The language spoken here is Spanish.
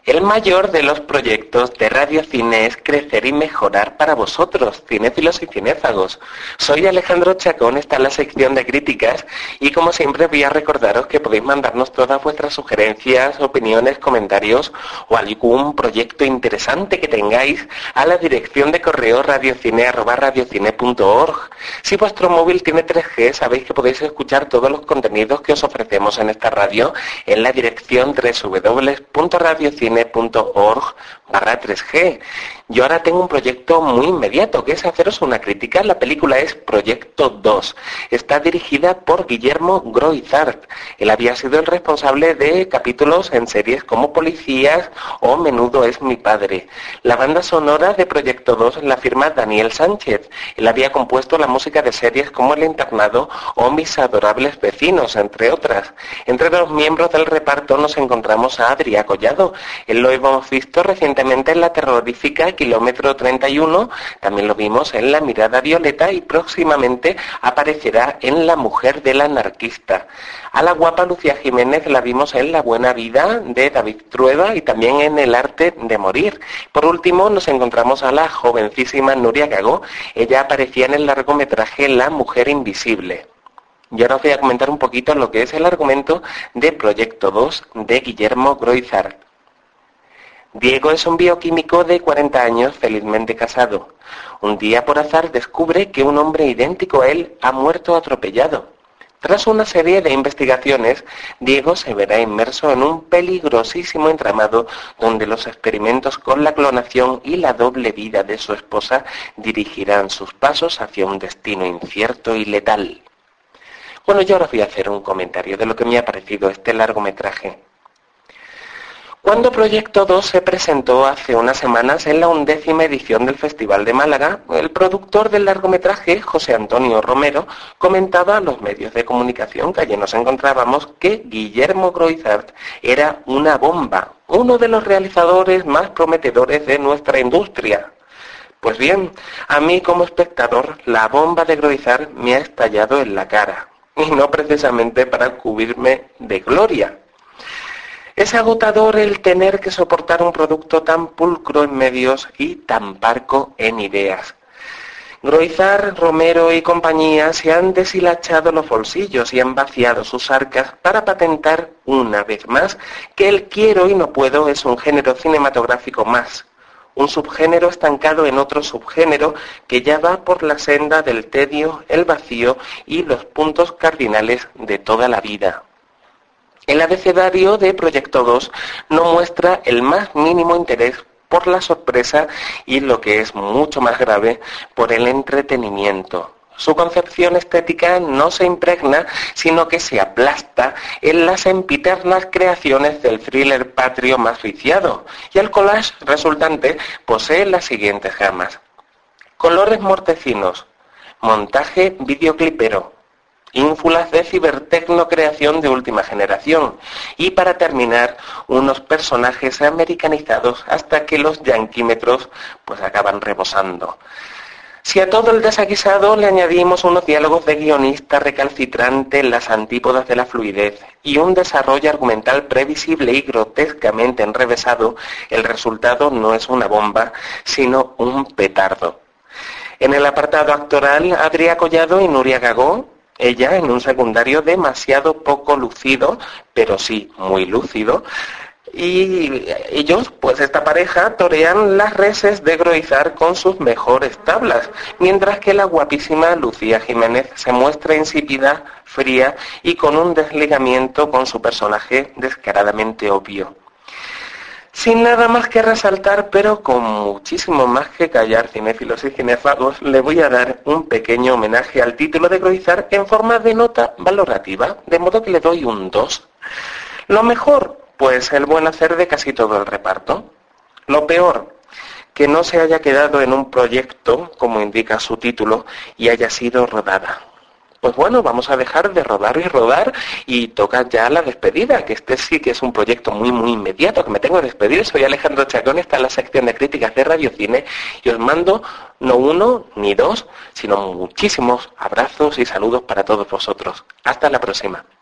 El mayor de los proyectos de Radio Cine es crecer y mejorar para vosotros, cinéfilos y cinéfagos. Soy Alejandro Chacón, está en la sección de críticas y como siempre voy a recordaros que podéis mandarnos todas vuestras sugerencias, opiniones, comentarios o algún proyecto interesante que tengáis a la dirección de correo radiocine@radiocine.org. Si vuestro móvil tiene 3G, sabéis que podéis escuchar todos los contenidos que os ofrecemos en esta radio en la dirección www.radiocine.org/3G. Yo ahora tengo un proyecto muy inmediato, que es haceros una crítica. La película es Proyecto 2. Está dirigida por Guillermo Groizart. Él había sido el responsable de capítulos en series como Policías o Menudo es mi padre. La banda sonora de Proyecto 2 la firma Daniel Sánchez. Él había compuesto la música de series como El Internado o Mis adorables vecinos, entre otras. Entre los miembros del reparto nos encontramos a Adrià Collado. Él lo hemos visto recientemente en la terrorífica Kilómetro 31, también lo vimos en La mirada violeta y próximamente aparecerá en La mujer del anarquista. A la guapa Lucía Jiménez la vimos en La buena vida de David Trueba y también en El arte de morir. Por último nos encontramos a la jovencísima Núria Gago. Ella aparecía en el largometraje La mujer invisible. Y ahora os voy a comentar un poquito lo que es el argumento de Proyecto 2 de Guillermo Groizart. Diego es un bioquímico de 40 años, felizmente casado. Un día por azar descubre que un hombre idéntico a él ha muerto atropellado. Tras una serie de investigaciones, Diego se verá inmerso en un peligrosísimo entramado donde los experimentos con la clonación y la doble vida de su esposa dirigirán sus pasos hacia un destino incierto y letal. Bueno, yo ahora voy a hacer un comentario de lo que me ha parecido este largometraje. Cuando Proyecto 2 se presentó hace unas semanas en la 11ª edición del Festival de Málaga, el productor del largometraje, José Antonio Romero, comentaba a los medios de comunicación que allí nos encontrábamos que Guillermo Groizart era una bomba, uno de los realizadores más prometedores de nuestra industria. Pues bien, a mí como espectador, la bomba de Groizart me ha estallado en la cara, y no precisamente para cubrirme de gloria. Es agotador el tener que soportar un producto tan pulcro en medios y tan parco en ideas. Groizart, Romero y compañía se han deshilachado los bolsillos y han vaciado sus arcas para patentar una vez más que el quiero y no puedo es un género cinematográfico más, un subgénero estancado en otro subgénero que ya va por la senda del tedio, el vacío y los puntos cardinales de toda la vida. El abecedario de Proyecto 2 no muestra el más mínimo interés por la sorpresa y, lo que es mucho más grave, por el entretenimiento. Su concepción estética no se impregna, sino que se aplasta en las sempiternas creaciones del thriller patrio más viciado, y el collage resultante posee las siguientes gamas: colores mortecinos, montaje videoclipero, ínfulas de cibertecno creación de última generación y, para terminar, unos personajes americanizados hasta que los yanquímetros pues acaban rebosando. Si a todo el desaguisado le añadimos unos diálogos de guionista recalcitrante en las antípodas de la fluidez y un desarrollo argumental previsible y grotescamente enrevesado, el resultado no es una bomba, sino un petardo. En el apartado actoral, Adrià Collado y Núria Gago, ella en un secundario demasiado poco lucido, pero sí muy lúcido, y ellos, pues esta pareja, torean las reses de Groizart con sus mejores tablas, mientras que la guapísima Lucía Jiménez se muestra insípida, fría y con un desligamiento con su personaje descaradamente obvio. Sin nada más que resaltar, pero con muchísimo más que callar, cinéfilos y cinéfagos, le voy a dar un pequeño homenaje al título de Groizart en forma de nota valorativa, de modo que le doy un 2. Lo mejor, pues el buen hacer de casi todo el reparto. Lo peor, que no se haya quedado en un proyecto, como indica su título, y haya sido rodada. Pues bueno, vamos a dejar de rodar y rodar y toca ya la despedida, que este sí que es un proyecto muy inmediato, que me tengo que despedir. Soy Alejandro Chacón, está en la sección de críticas de Radio Cine y os mando no uno ni dos, sino muchísimos abrazos y saludos para todos vosotros. Hasta la próxima.